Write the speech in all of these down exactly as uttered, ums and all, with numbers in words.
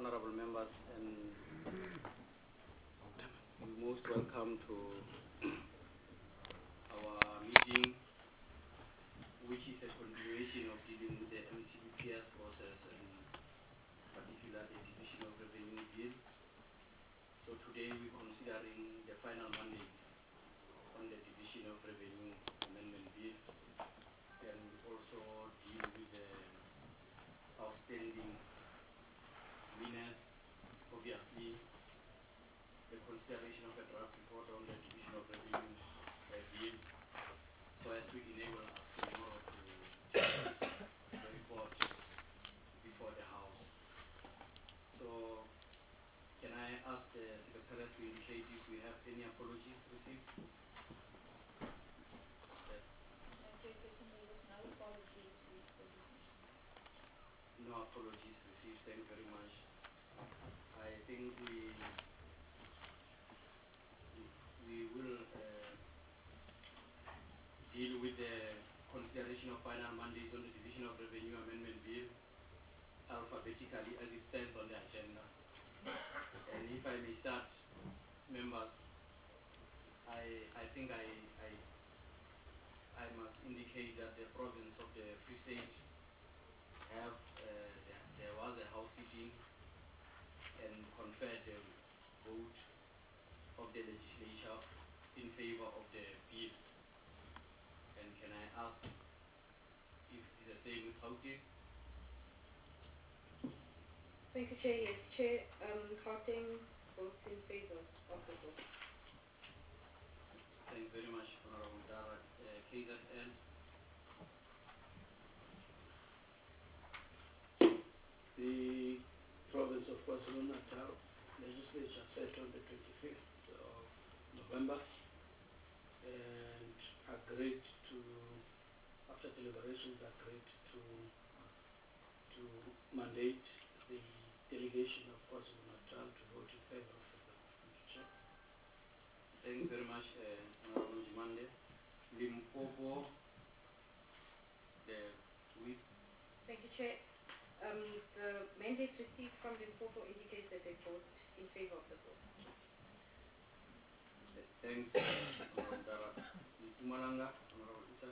honorable members, and you're most welcome to our meeting, which is a continuation of dealing with the M T B P S process and particularly the Division of Revenue Bill. So today we're considering the final mandate on the Division of Revenue Amendment Bill, and also deal with the outstanding winners, obviously, the consideration of a draft report on the Division of Revenue uh, Bill, so as to enable us tomorrow to discuss the report before the House. So, can I ask the Secretariat to indicate if we have any apologies received? Yes. Chairperson, there was no apology received for this issue. No apologies received. Thank you very much. I think we we, we will uh, deal with the consideration of final mandates on the Division of Revenue Amendment Bill alphabetically as it stands on the agenda. And if I may start, members, I I think I I I must indicate that the province of the Free State have uh, there, there was a house sitting and conferred the vote of the legislature in favor of the bill. And can I ask if it is the same with Gauteng? Thank you, Chair. Yes, Chair. Um, Gauteng votes in favor of the bill. Thank you very much, Honorable Dara. Uh, K Z N. The province of KwaZulu-Natal legislature sat on the twenty-fifth of November and agreed to, after deliberations, agreed to to mandate the delegation of KwaZulu-Natal to vote in favor of the bill. Thank you, Chair. Thank you very much, uh, Honorable Jimande. Limpopo, the whip. Thank you, Chair. Um, the mandate received from Limpopo indicates that they vote in favor of the bill. Thanks, Honorable Dara. Mpumalanga, Honorable Isaac.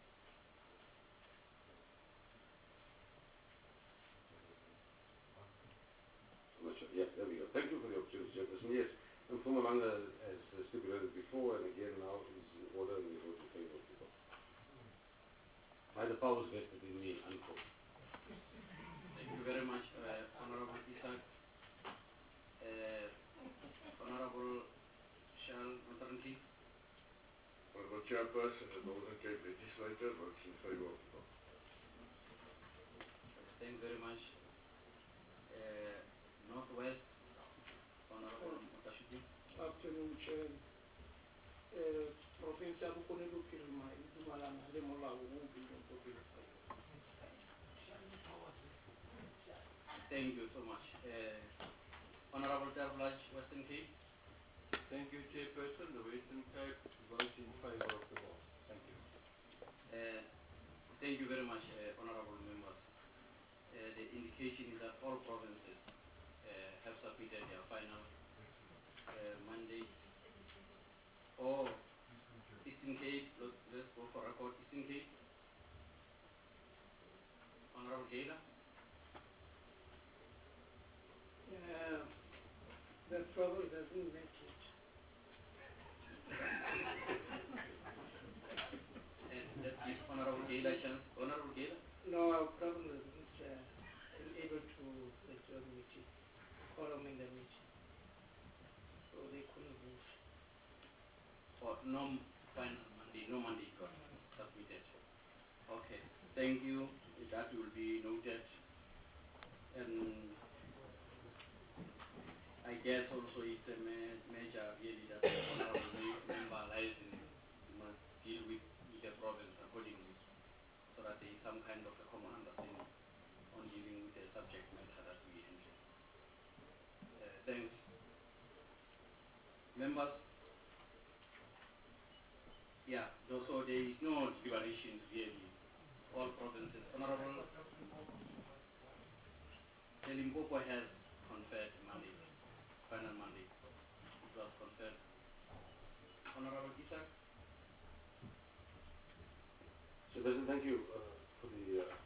Yeah, there we go. Thank you for the opportunity, Chairperson. Yes, and Mpumalanga, as stipulated before and again now, is in order and we vote in favor of the bill. By the powers vested in me, unquote. Thank you very much, uh, Honorable Isaac. Uh, Honorable Shal Matranti. Honorable Chairperson, the Northern Cape Legislature votes in favor of the bill. Thank you very much. Uh, Northwest, Honorable Mutashuki. Afternoon, Chair. Uh, Province ya Bokone Bophirima e dumalana le molao o beilweng ko pele ga yona. Thank you so much. Uh, Honorable Tervlaj, Western Cape. Thank you, Chairperson. The Western Cape votes in favor of the bill. Thank you. Uh, thank you very much, uh, honorable members. Uh, the indication is that all provinces uh, have submitted their final uh, mandates. Oh, Eastern Cape, let, let's go for record. Eastern Cape. Honorable Gaylor. Uh, that province doesn't make it. And let's give Honorable Gaylor a chance. Honorable Gaylor. No, our province isn't uh, able to adjourn meeting, quorum in the meeting. So they couldn't vote. Oh, no final mandate, no mandate got submitted. Okay, thank you. That will be noted. And I guess also it's a ma major really that the honorable member lies in must deal with, with the province accordingly, so that there is some kind of a common understanding on dealing with the subject matter that we handle. Uh, thanks. Members, yeah, so there is no deliberations really. All provinces. Honorable, the Limpopo has confirmed Honorable Isaac. Chairperson, thank you uh, for the uh,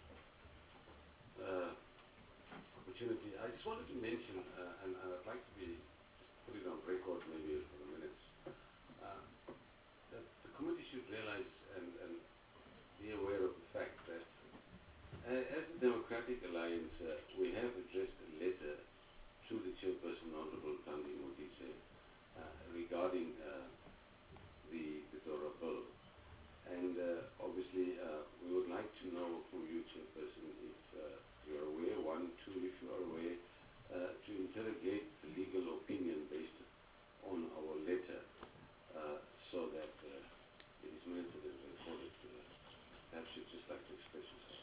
uh, opportunity. I just wanted to mention, uh, and, and I'd like to be just put it on record maybe for the minutes, uh, that the committee should realize and, and be aware of the fact that uh, as the Democratic Alliance, uh, we have addressed a letter to the chairperson, Honorable Thandi Modise, uh, regarding uh, the, the DORA bill. And uh, obviously, uh, we would like to know from you, Chairperson, if uh, you're aware, one, two, if you are aware, uh, to interrogate the legal opinion based on our letter, uh, so that uh, it is minuted and recorded. Uh, perhaps you'd just like to express yourself.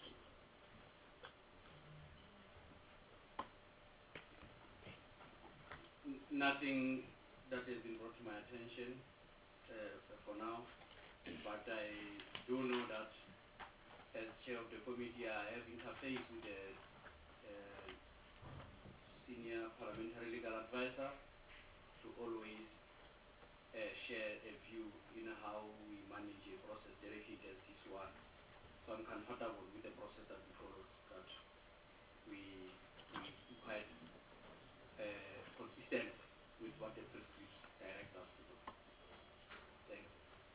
N nothing that has been brought to my attention uh, for now, but I do know that as chair of the committee, I have interfaced with the uh, senior parliamentary legal advisor to always uh, share a view in how we manage a process delicate as this one. So I'm comfortable with the process that we follow, that we, we quite uh, consistent with what the prescripts direct us to do. Thanks.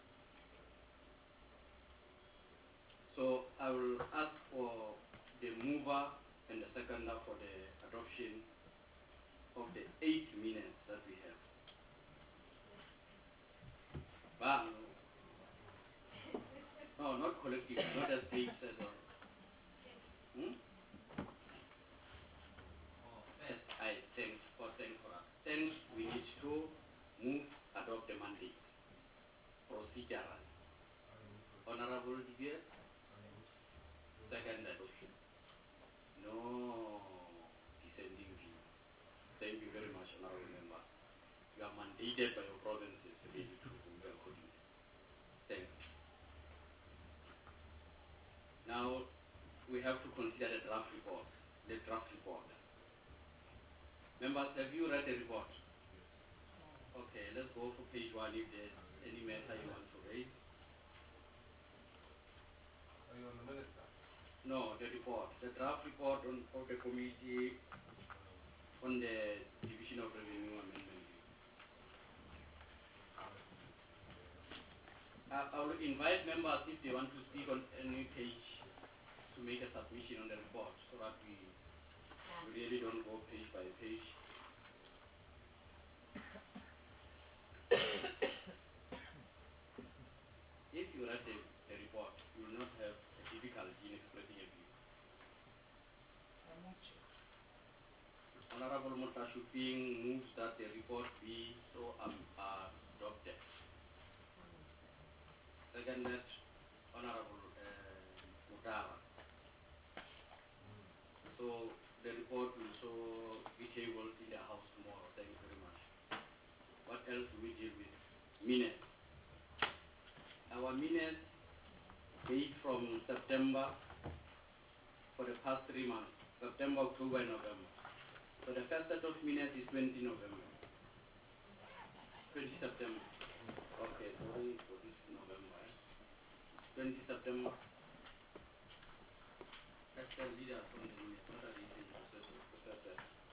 So I will ask for the mover and the seconder for the adoption of the eight minutes that we have. Wow. No, not collective, not as Dave said. Uh, hmm? Yes, I thanks for thanks for that. Then we need to move, adopt the mandate. Procedural. Honorable Didier, second adoption. No descending view. Thank you very much, honorable member. You are mandated by your provinces really to move accordingly. Thanks. Now we have to consider the draft report. The draft report. Members, have you read the report? Okay, let's go for page one if there's any matter you want to raise. Are you on the minutes now? No, the report. The draft report on, of the committee on the Division of Revenue Amendment. I, I will invite members if they want to speak on any page to make a submission on the report so that we, we really don't go page by page. If you read the, the report, you will not have a difficulty in expressing a view. Honorable Mutashuping moves that the report be so um, uh, adopted. Seconded, Honorable uh, Mutara. So the report will so be tabled in the House tomorrow. Thank you very much. What else do we deal with? Minutes. Our minutes date from September for the past three months. September, October, and November. So the first set of minutes is twentieth November. twentieth September. Okay, sorry for this November. Eh? twentieth September. That's the leader from the minutes. What are they saying? Professor.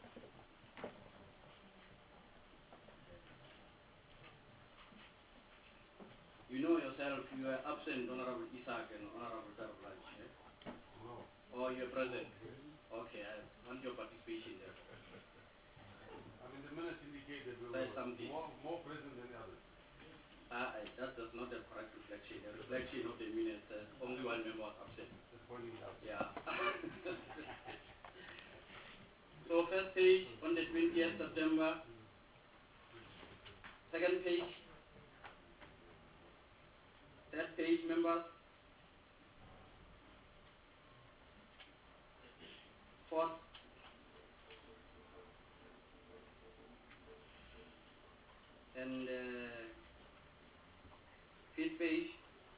You know yourself, you are absent, Honorable Isaac and Honorable Darblanch. Eh? No. Or you're present? Okay, I want your participation there. I mean, the minutes indicate that we Say were something. more, more present than the others. Uh, I, that does not a correct reflection. The reflection of the minutes says only one member was absent. Just pointing it out. Yeah. So first page on the twentieth September. Second page. Third page, members. Fourth. And uh, fifth page.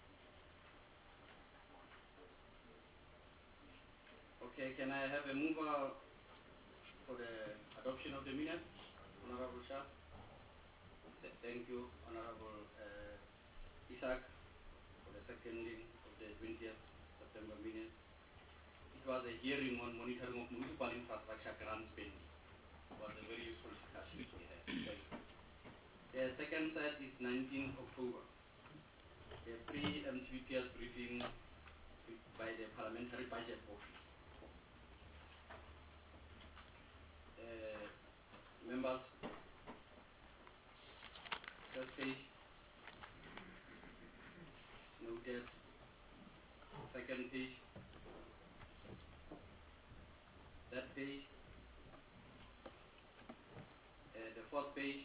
Okay, can I have a mover for the adoption of the minutes? Honorable Shah. th thank you, Honorable uh, Isaac, for the seconding of the twentieth September minutes. It was a hearing on monitoring of municipal infrastructure grant spending. It was a very useful discussion we had. Thank you. The second set is nineteenth October. The pre-M T B P S briefing by the Parliamentary Budget Office. Uh, members, first page, noted. Second page, that page, uh, the fourth page,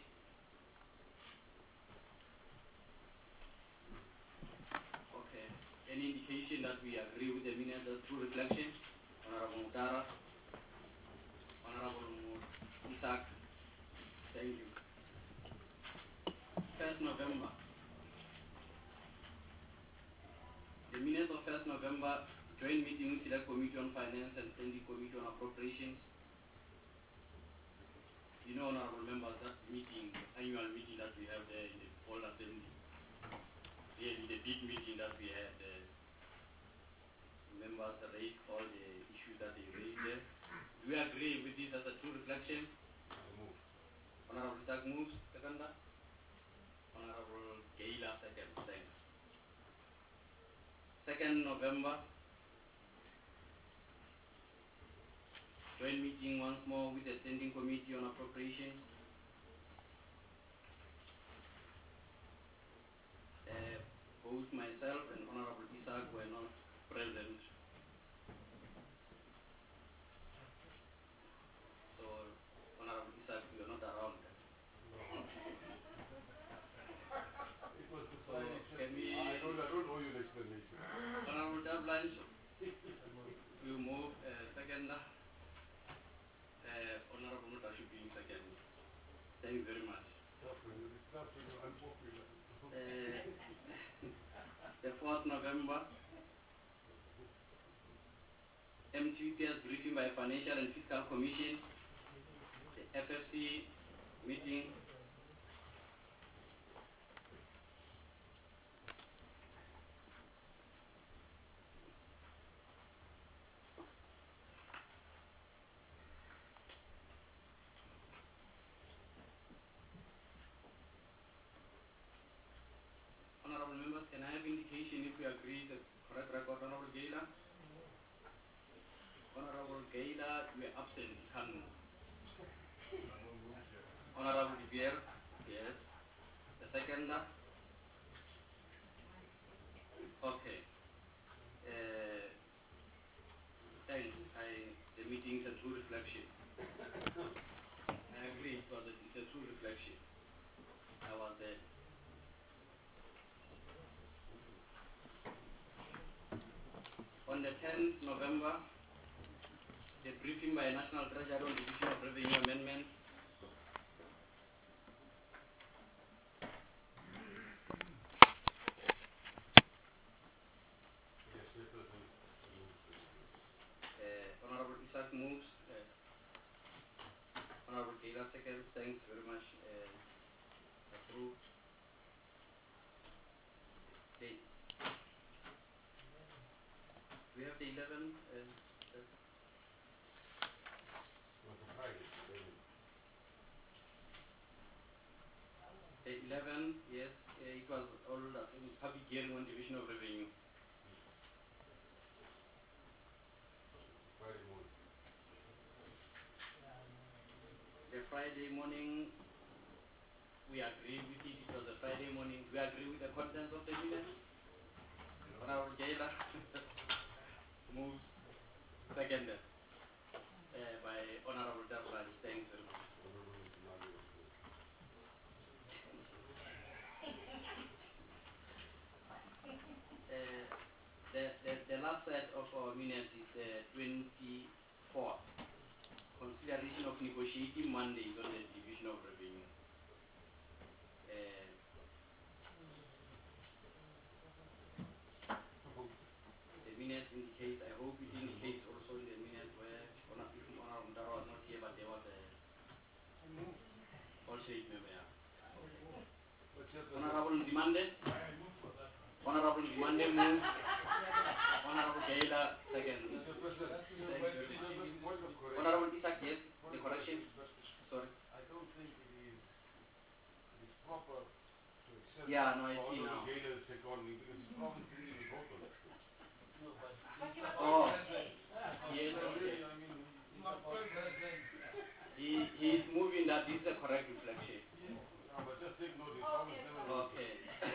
okay. Any indication that we agree with the minutes as through reflection? Honorable Mutara, Honorable Isaac, thank you. First November. The minutes of first November, joint meeting, Select Committee on Finance and Standing Committee on Appropriations. You know, honorable members, that meeting, annual meeting that we have there in the whole assembly, really the big meeting that we had, uh, members raised all the issues that they raised there. Do we agree with this as a true reflection? Move. Honorable Isaac moves, seconder. Honorable Gaila, second. Thanks. Second November, joint meeting once more with the Standing Committee on Appropriations. Uh, both myself and Honorable Isaac were not present. So, Honorable Isaac, you are not around. It was the So, can we... I don't, I don't owe you an explanation. Honorable Dablanche, you move uh, second. Uh, Honorable Mutashu being second. Thank you very much. Tough when you, it's tough when you're unpopular. Uh, the fourth November, M T B P S briefing by Financial and Fiscal Commission, the F F C meeting. Honorable members, can I have indication if we agree the correct record? Honorable Gaila? Honorable Gaila, you are absent. You can't move. Honorable De Beer? Yes. The seconder? Okay. Uh, thanks. I, the meeting is a true reflection. I agree, it was a, it's a true reflection. I was there. On the tenth November, the briefing by National Treasury on Division of Revenue Amendment. Yes, that person moves. Uh, Honorable Isaac moves. Uh, Honorable Gaila seconds. Thanks very much. Uh, approved. The, we have the eleven. Uh, Well, for Friday, then the eleven, yes, uh, it was all uh, in public hearing on Division of Revenue. Friday morning. The Friday morning, we agree with it. It was a Friday morning. We agree with the contents of the minutes. Honorable Gaila moves. Seconded uh, by Honorable Dablanche. Thanks very much. Uh, the, the, the last set of our minutes is the twenty-fourth. Consideration of negotiating mandates on the Division of Revenue. Uh, the minutes indicates, I hope it indicates also in the minutes where, Honor- if Honorable Mutara was not here, but there was a all shade member. Yeah. Okay. Honorable Dimande. Honorable Dimande move. Honorable Gaila second. Honorable Isaac, yes, the correction. Sorry. I don't think it is, it is proper to accept. Yeah, no, I see now. Gaila take on me because his province didn't even vote on it. Oh, yes, okay. I mean, He, he is moving that this is a correct reflection. no, but just take note, his province never voted. Okay.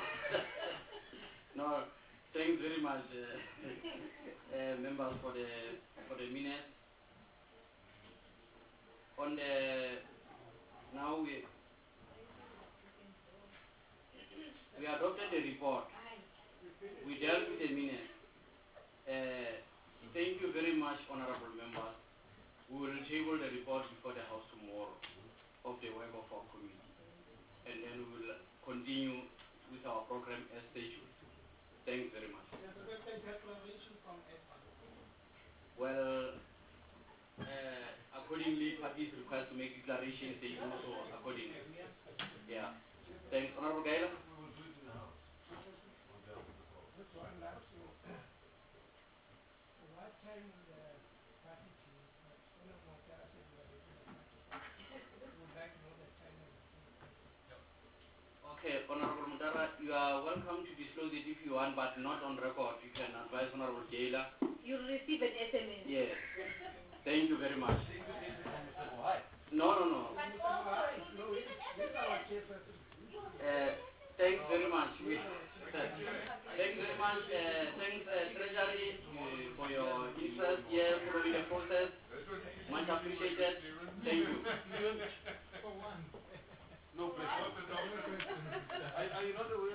No, thanks very much, uh, uh, members, for the for the minutes. On the now we we adopted the report. We dealt with the minutes. Uh, thank you very much, honorable members. We will table the report before the House tomorrow of the work of our committee, and then we will continue with our program as scheduled. Thanks very much. Well, uh, accordingly, parties request to make declarations, they do so accordingly. Yeah. Thanks, Honorable Gaila. Okay, Honorable Mudara, you are welcome to disclose it if you want, but not on record. You can advise Honorable Gaila. You'll receive an S M S. Yes. Thank you very much. No, no, no. Uh, thanks very much. We, thanks very much. Uh, thanks, uh, Treasury, uh, for your interest here following the process. Much appreciated. Thank you. No pressure. Are, are you not aware?